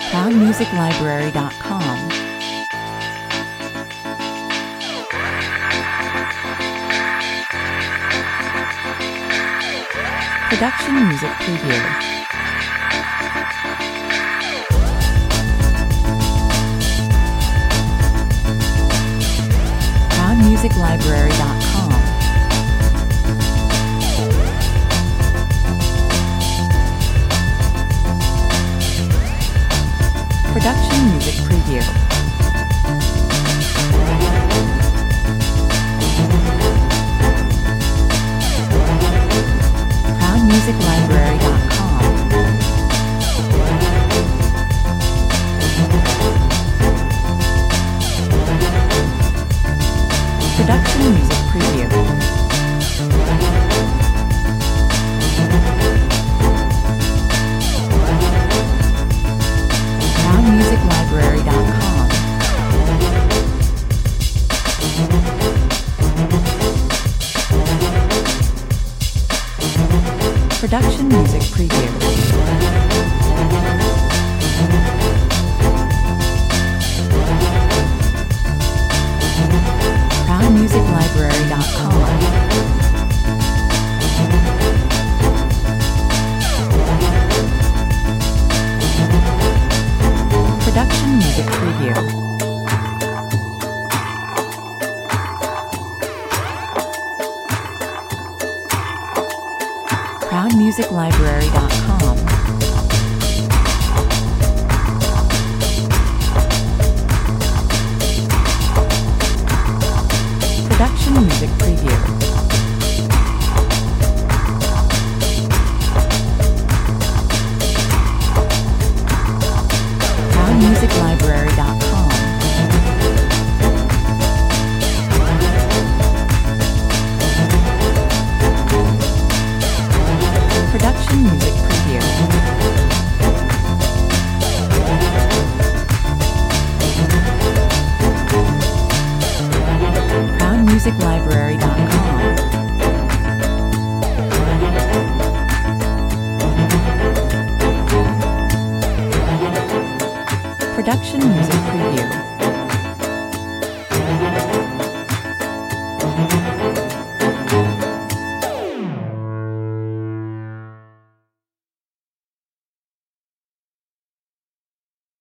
ProudMusicLibrary.com. Production Music Preview. ProudMusicLibrary.com. Production Music Preview. ProudMusicLibrary.com. Production Music Preview. ProudMusicLibrary.com. Production Music Preview. ProudMusicLibrary.com. Production Music Preview. ProudMusicLibrary.com. Production Music Preview. ProudMusicLibrary.com. Production Music Preview. ProudMusicLibrary.com. Production Music Preview.